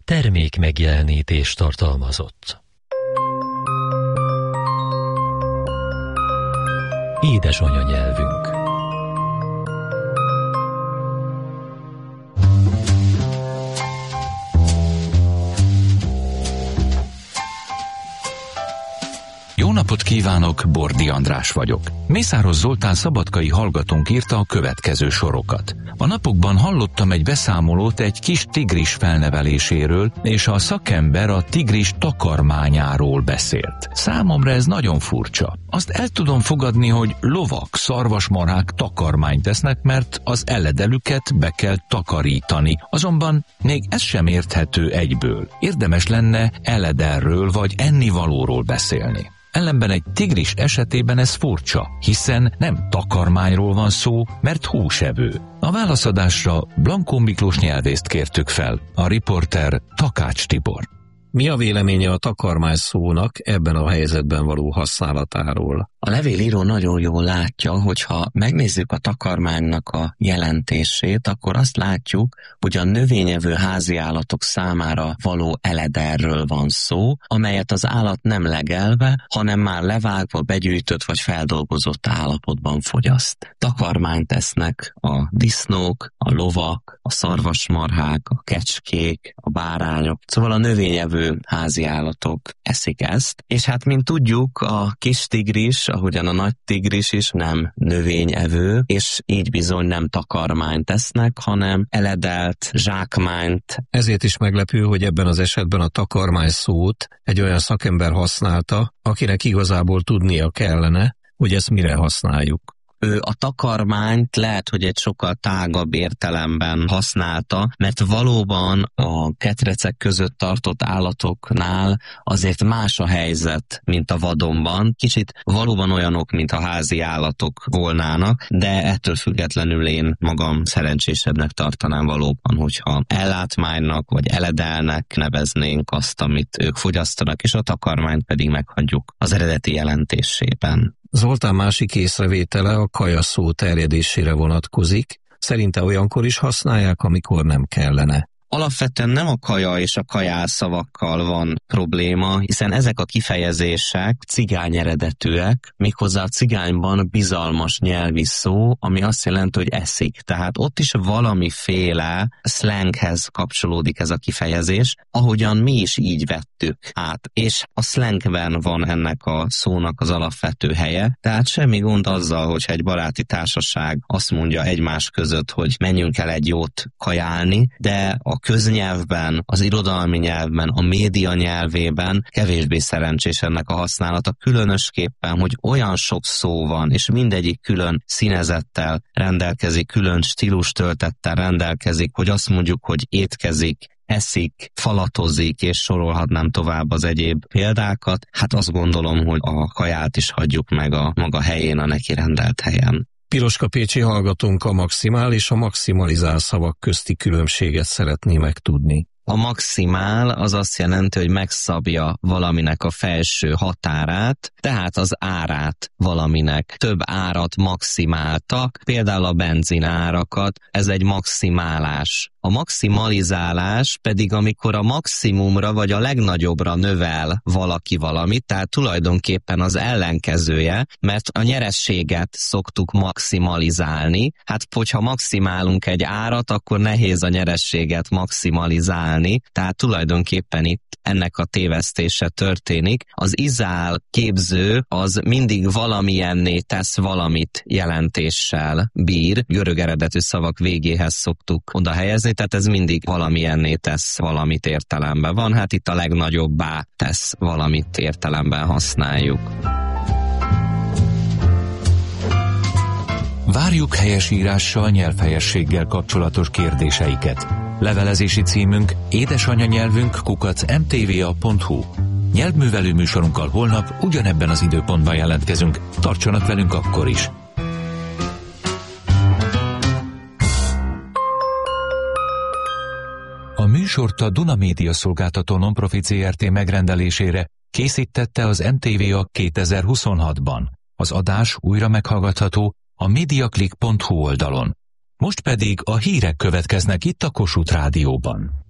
termék megjelenítést tartalmazott. Édes anyanyelvünk. Jó napot kívánok, Bordi András vagyok. Mészáros Zoltán szabadkai hallgatónk írta a következő sorokat. A napokban hallottam egy beszámolót egy kis tigris felneveléséről, és a szakember a tigris takarmányáról beszélt. Számomra ez nagyon furcsa. Azt el tudom fogadni, hogy lovak, szarvasmarhák takarmányt esznek, mert az eledelüket be kell takarítani. Azonban még ez sem érthető egyből. Érdemes lenne eledelről vagy ennivalóról beszélni. Ellenben egy tigris esetében ez furcsa, hiszen nem takarmányról van szó, mert húsevő. A válaszadásra Blankó Miklós nyelvészt kértük fel, a riporter Takács Tibor. Mi a véleménye a takarmány szónak ebben a helyzetben való használatáról? A levélíró nagyon jól látja, hogyha megnézzük a takarmánynak a jelentését, akkor azt látjuk, hogy a növényevő háziállatok számára való elederről van szó, amelyet az állat nem legelve, hanem már levágva, begyűjtött vagy feldolgozott állapotban fogyaszt. Takarmányt esznek a disznók, a lovak, a szarvasmarhák, a kecskék, a bárányok, szóval a növényevő háziállatok eszik ezt, és hát mint tudjuk, a kis tigris, ahogyan a nagy tigris is nem növényevő, és így bizony nem takarmányt esznek, hanem eledelt zsákmányt. Ezért is meglepő, hogy ebben az esetben a takarmány szót egy olyan szakember használta, akinek igazából tudnia kellene, hogy ezt mire használjuk. Ő a takarmányt lehet, hogy egy sokkal tágabb értelemben használta, mert valóban a ketrecek között tartott állatoknál azért más a helyzet, mint a vadonban. Kicsit valóban olyanok, mint a házi állatok volnának, de ettől függetlenül én magam szerencsésebbnek tartanám valóban, hogyha ellátmánynak vagy eledelnek neveznénk azt, amit ők fogyasztanak, és a takarmányt pedig meghagyjuk az eredeti jelentésében. Zoltán másik észrevétele a kaja szó terjedésére vonatkozik. Szerinte olyankor is használják, amikor nem kellene. Alapvetően nem a kaja és a kajálszavakkal van probléma, hiszen ezek a kifejezések cigány eredetűek, méghozzá a cigányban bizalmas nyelvi szó, ami azt jelenti, hogy eszik. Tehát ott is valamiféle szlenghez kapcsolódik ez a kifejezés, ahogyan mi is így vettük át. És a szlengben van ennek a szónak az alapvető helye, tehát semmi gond azzal, hogyha egy baráti társaság azt mondja egymás között, hogy menjünk el egy jót kajálni, de a köznyelvben, az irodalmi nyelvben, a média nyelvében kevésbé szerencsés ennek a használata, különösképpen, hogy olyan sok szó van, és mindegyik külön színezettel rendelkezik, külön stílustöltettel rendelkezik, hogy azt mondjuk, hogy étkezik, eszik, falatozik, és sorolhatnám tovább az egyéb példákat. Hát azt gondolom, hogy a kaját is hagyjuk meg a maga helyén, a neki rendelt helyen. Piroska Pécsi hallgatónk a maximál és a maximalizál szavak közti különbséget szeretné megtudni. A maximál az azt jelenti, hogy megszabja valaminek a felső határát, tehát az árát valaminek. Több árat maximáltak, például a benzinárakat, ez egy maximálás. A maximalizálás pedig, amikor a maximumra vagy a legnagyobbra növel valaki valamit, tehát tulajdonképpen az ellenkezője, mert a nyerességet szoktuk maximalizálni. Hát, hogyha maximálunk egy árat, akkor nehéz a nyerességet maximalizálni, tehát tulajdonképpen itt ennek a tévesztése történik. Az izál képző az mindig valamilyenné tesz valamit jelentéssel bír. Görög eredetű szavak végéhez szoktuk oda helyezni, tehát ez mindig valamilyenné tesz valamit értelemben van. Hát itt a legnagyobbá tesz valamit értelemben használjuk. Várjuk helyesírással, nyelvhelyességgel kapcsolatos kérdéseiket. Levelezési címünk édesanyanyelvünk@mtva.hu. Nyelvművelő műsorunkkal holnap ugyanebben az időpontban jelentkezünk. Tartsanak velünk akkor is! A műsort a Duna Média Szolgáltató Nonprofit Zrt. Megrendelésére készítette az MTVA 2026-ban. Az adás újra meghallgatható a mediaclick.hu oldalon. Most pedig a hírek következnek itt a Kossuth Rádióban.